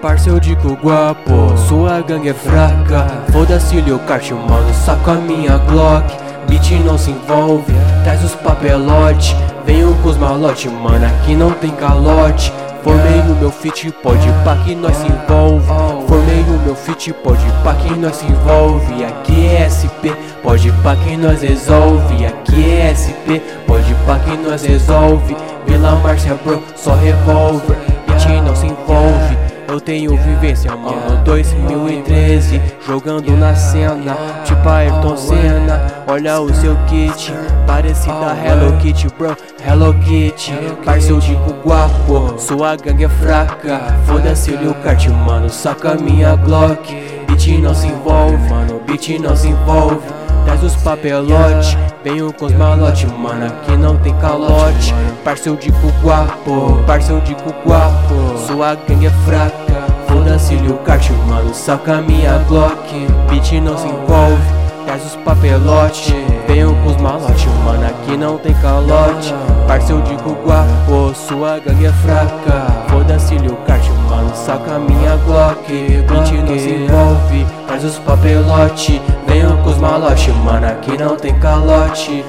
Parceiro de guapo, sua gangue é fraca. Foda-se Lil Kart, mano, saco a minha Glock. Beat não se envolve, traz os papelote. Venho com os malote, mano, aqui não tem calote. Formei o meu fit, pode pá que nós se envolve. Formei o meu fit, pode pá que nós se envolve. Aqui é SP, pode pá que nós resolve. Aqui é SP, pode pá que nós resolve. Vila Márcia, bro, só revólver. Beat não se envolve. Eu tenho vivência, mano, 2013. Jogando na cena, tipo Ayrton Senna. Olha o seu kit, parecida Hello Kitty, bro, Hello Kitty. Parceiro de guapo, sua gangue é fraca. Foda-se Lil Kart, mano, saca minha Glock. Beat não se envolve, mano, beat não se envolve. Traz os papelote, venho com os malote, mano, aqui não tem calote. Parceiro de guapo, parceiro de guapo, sua gangue é fraca. Foda-se Lil Kart, mano, saca minha Glock. Beat não se envolve, traz os papelote, venho com os malote, mano, aqui não tem calote. Parceiro de guapo, sua gangue é fraca. Foda-se Lil Kart, mano, saca minha Glock. Beat não se envolve, traz os papelote, venho com os malote, mano, aqui não tem calote.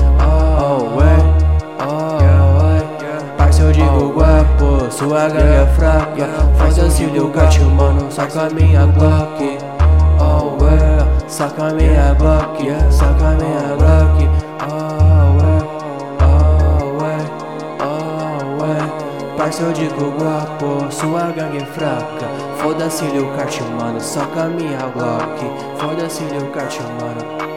Parceiro de guapo, sua gangue é fraca. Foda-se Lil Kart, mano, saca minha Glock. Saca minha Glock, saca minha Glock. Parceiro de guapo, sua gangue é fraca. Foda-se Lil Kart, mano, saca minha Glock. Foda-se Lil Kart, mano.